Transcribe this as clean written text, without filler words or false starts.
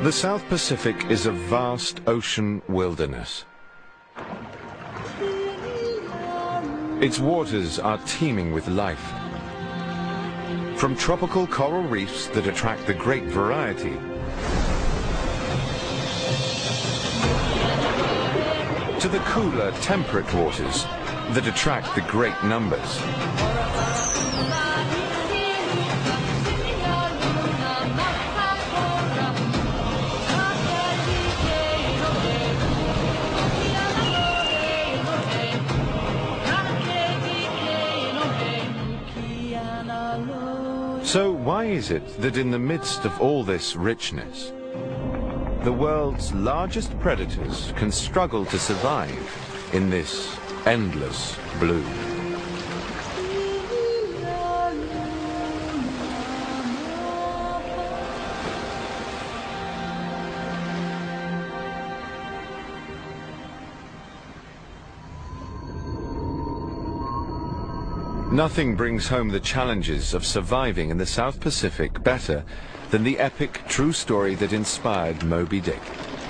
The South Pacific is a vast ocean wilderness. Its waters are teeming with life. From tropical coral reefs that attract the great variety, to the cooler, temperate waters that attract the great numbers. So why is it that in the midst of all this richness, the world's largest predators can struggle to survive in this endless blue? Nothing brings home the challenges of surviving in the South Pacific better than the epic true story that inspired Moby Dick.